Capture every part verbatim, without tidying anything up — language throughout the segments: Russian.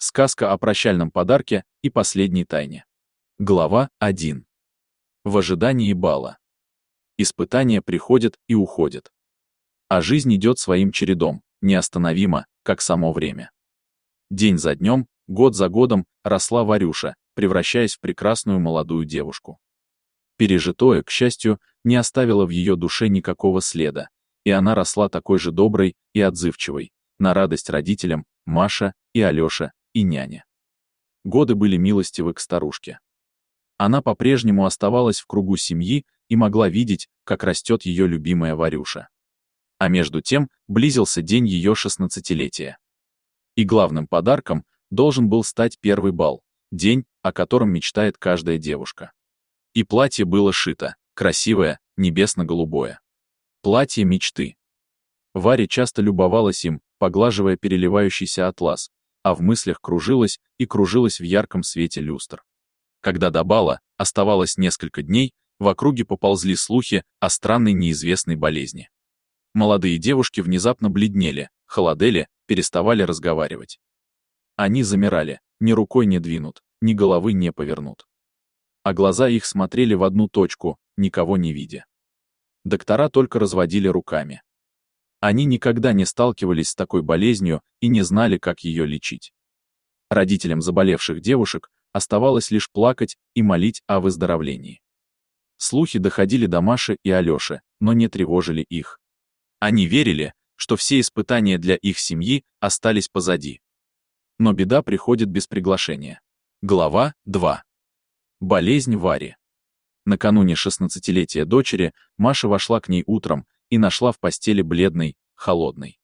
Сказка о прощальном подарке и последней тайне. Глава первая. В ожидании бала. Испытания приходят и уходят. А жизнь идет своим чередом, неостановимо, как само время. День за днем, год за годом росла Варюша, превращаясь в прекрасную молодую девушку. Пережитое, к счастью, не оставило в ее душе никакого следа, и она росла такой же доброй и отзывчивой, на радость родителям, Маша и Алёша, и няня. Годы были милостивы к старушке. Она по-прежнему оставалась в кругу семьи и могла видеть, как растет ее любимая Варюша. А между тем близился день ее шестнадцатилетия. И главным подарком должен был стать первый бал, день, о котором мечтает каждая девушка. И платье было шито, красивое, небесно-голубое. Платье мечты. Варя часто любовалась им, поглаживая переливающийся атлас, а в мыслях кружилась и кружилась в ярком свете люстр. Когда до бала оставалось несколько дней, в округе поползли слухи о странной неизвестной болезни. Молодые девушки внезапно бледнели, холодели, переставали разговаривать. Они замирали, ни рукой не двинут, ни головы не повернут. А глаза их смотрели в одну точку, никого не видя. Доктора только разводили руками. Они никогда не сталкивались с такой болезнью и не знали, как ее лечить. Родителям заболевших девушек оставалось лишь плакать и молить о выздоровлении. Слухи доходили до Маши и Алёши, но не тревожили их. Они верили, что все испытания для их семьи остались позади. Но беда приходит без приглашения. Глава вторая. Болезнь Вари. Накануне шестнадцатилетия дочери Маша вошла к ней утром и нашла в постели бледной, холодной.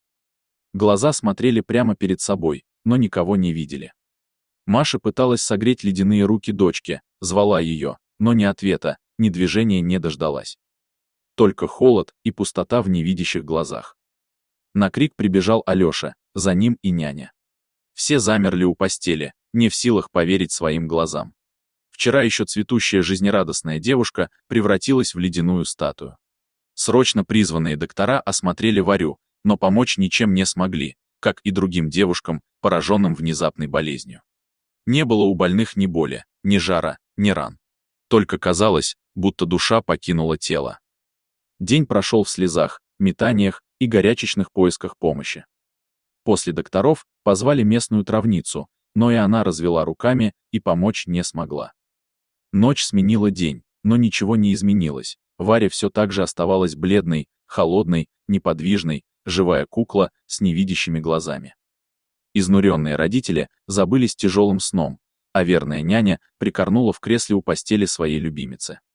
Глаза смотрели прямо перед собой, но никого не видели. Маша пыталась согреть ледяные руки дочки, звала ее, но ни ответа, ни движения не дождалась. Только холод и пустота в невидящих глазах. На крик прибежал Алёша, за ним и няня. Все замерли у постели, не в силах поверить своим глазам. Вчера еще цветущая жизнерадостная девушка превратилась в ледяную статую. Срочно призванные доктора осмотрели Варю, но помочь ничем не смогли, как и другим девушкам, пораженным внезапной болезнью. Не было у больных ни боли, ни жара, ни ран. Только казалось, будто душа покинула тело. День прошел в слезах, метаниях и горячечных поисках помощи. После докторов позвали местную травницу, но и она развела руками и помочь не смогла. Ночь сменила день, но ничего не изменилось. Варя все так же оставалась бледной, холодной, неподвижной, живая кукла с невидящими глазами. Изнуренные родители забылись тяжелым сном, а верная няня прикорнула в кресле у постели своей любимицы.